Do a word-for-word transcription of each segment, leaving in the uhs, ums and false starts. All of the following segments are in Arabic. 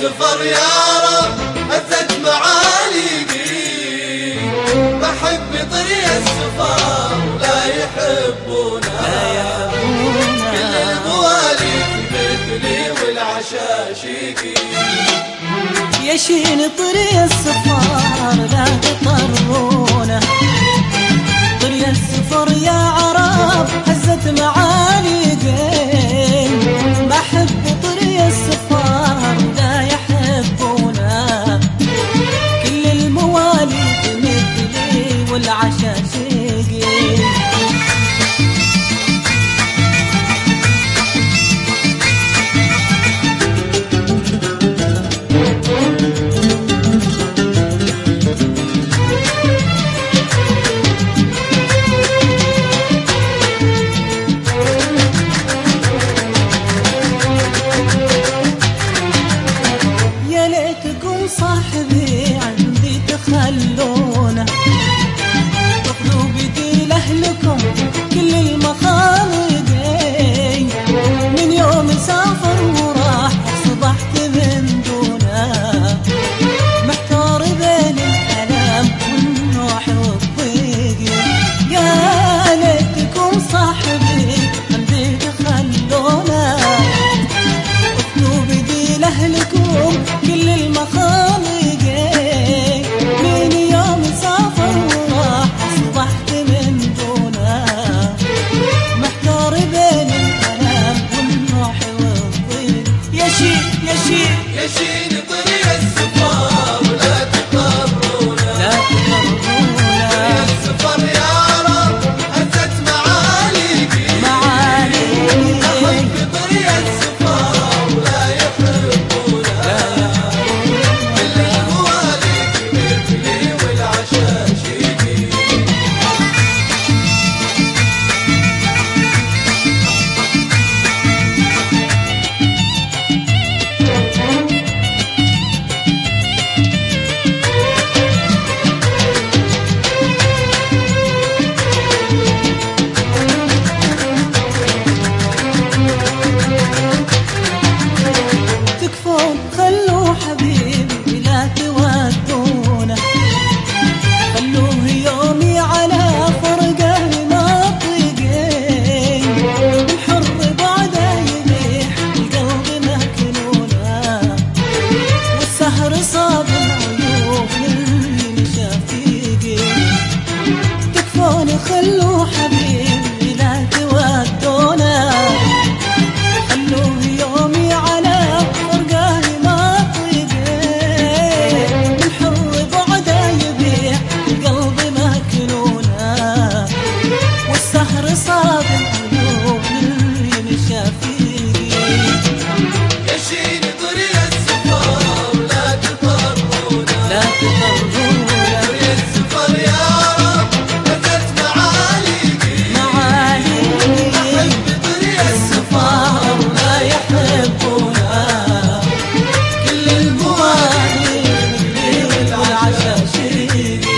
السفر يا رب هزت معاليقي، بحب طريق السفر لا يحبونا، كل الموالي في مثلي والعشاشيقي. يشين طريق السفر لا تطرونا، طريق السفر يا عرب هزت معاليقي، بحب طريق السفر لا يحبونا، كل الموالي في مثلي والعشاشيقي. صاحبي عندي تخلونا، تاخذوا بدي لأهلكم كل المخالق، من يوم سافر وراح صبحت من دونه، محتار بين الألم والنوح والضيق. يا ليتكم صاحبي عندي تخلونا، تاخذوا بدي لأهلكم كل المخالق، من يوم سافر وراح أصبحت من دونه، محتار بين الألم والنوح والضيق. يشين يشين يشين طريق السفر لا تقرونا، لا تقرونا، طريق السفر يا رب هزت معاليقي، معاليقي. أحب طريق السفر لا يحبونا، كل الموالي في مثلي والعشاشيقي. تكفون خلوا حبيبي لا تودونا، خلوه يومي على فرقه ناطقين، الحر بعده يبيح القلب مكنونه، والسهر صاب العيوب من شفيقي. تكفون خلوا حبيبي لا تودونا، خلوه يومي على فرقه ناطقين، الحر بعده يبيح القلب مكنونه، والسهر صاب العيوب من شفيقي. يشين طريق السفر لا تطرونا، لا تطرونا، طريق السفر يا رب هزت معاليقي، معاليقي. أحب طريق السفر لا يحبونا، كل الموالي في مثلي والعشاشيقي.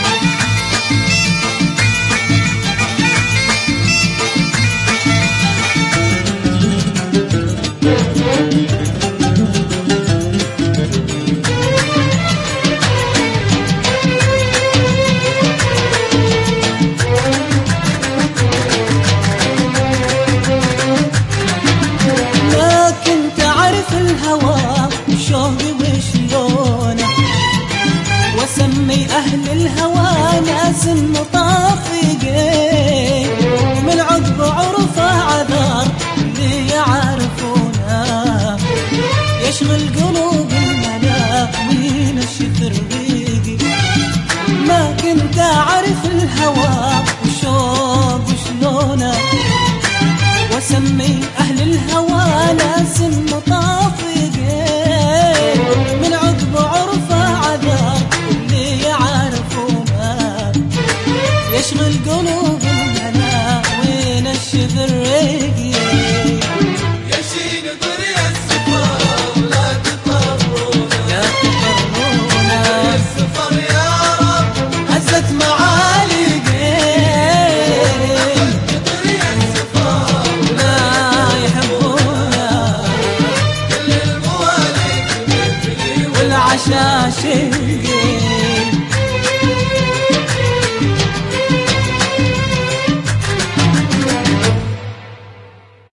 ما كنت أعرف الهوى وشوقي وشلونه، واسمي أهل الهوى ناس مطافقين، من عقب عرفه عذار اللي يعرفونه، يشغل قلوب الملا وينشف الريق. ما كنت أعرف الهوى وشوق وشلونه، واسمي أهل الهوى ناس مطافقين، من عقب عرفه عذاب اللي يعرفونه، يشغل عشاشقين